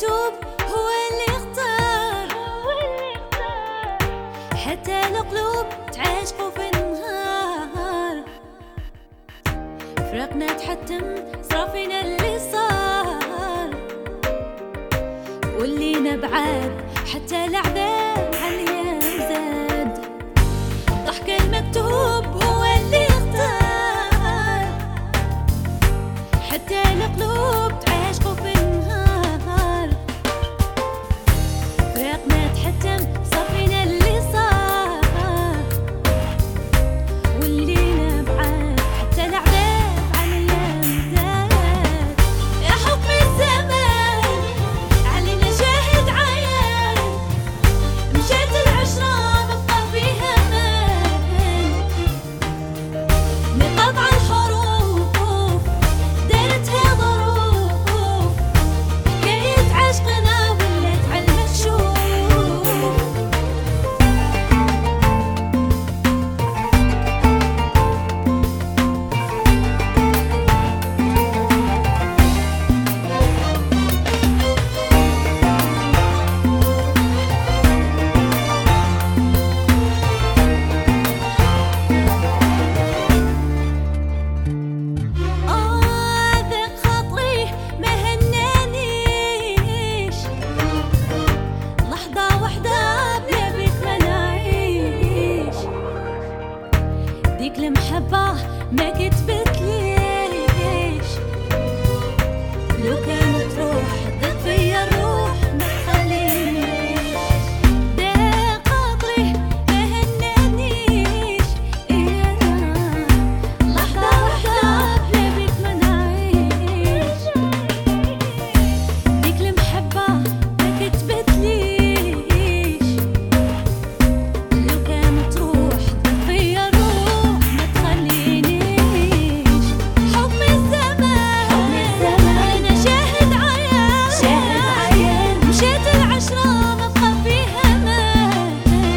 مكتوب هو اللي اختار، حتى القلوب تعاشقوا في النهار. فرقنا تحتم صار فينا اللي صار، ولينا بعاد حتى العذاب عليا زاد. ضحك المكتوب هو اللي اختار، حتى القلوب تعاشقوا في النهار. فرقنا تحتم صار فينا اللي صار، ولينا بعاد حتى العذاب عليا زاد. يا حكم الزمان علينا شاهد عيان، مشات العشرة ببقى فيها مان. نقطع الحروف دارتها ظروف، حكاية عشقنا ولات عالمكشوف. ذاق خاطري ما هنانيش، لحظة وحدة بلا بيك ما نعيش. ديك المحبة ما كتبتليش، لو كانت روح ضد فيا الروح ما تخلينيش. ذاق خاطري ما هنانيش، لحظة وحدة بلا بيك ما نعيش. ديك المحبة ما كتبتليش، لو كانت روح ضد فيا الروح ما تخلينيش. حكم الزمان أنا شاهد عيان، مشيت العشرة ما بقى فيها مان.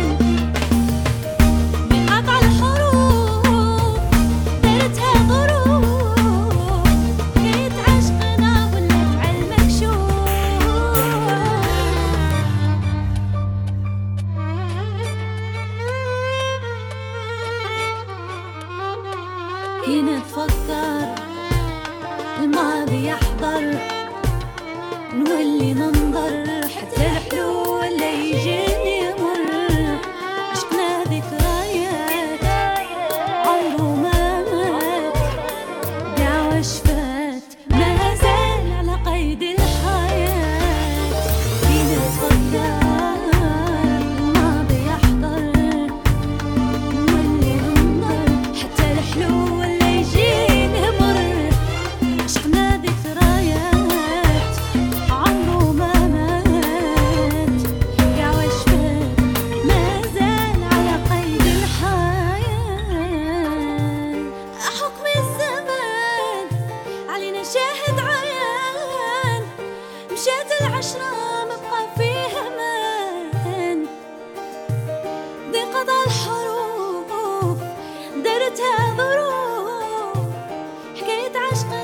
بقطع الحروف دارتها ظروف، حكاية عشقنا ولات عالمكشوف. كي نتفكر الماضي يحضر، نولي ننظر حتى الحلول لا يجيني يمر. عشقنا ذكريات عمره ما مات، دعوة شفات ما زال على قيد الحياة. كي نتفكر الماضي يحضر، نولي ننظر حتى الحلول لا يجيني يمر. عشقنا ذكريات عمره ما مات، دعوة شفات ما زال على قيد الحياة. حكم الزمان علينا شاهد عيان، مشات العشرة ما بقى فيها مان. ضيقة الحروف دارتها ظروف، حكاية عشق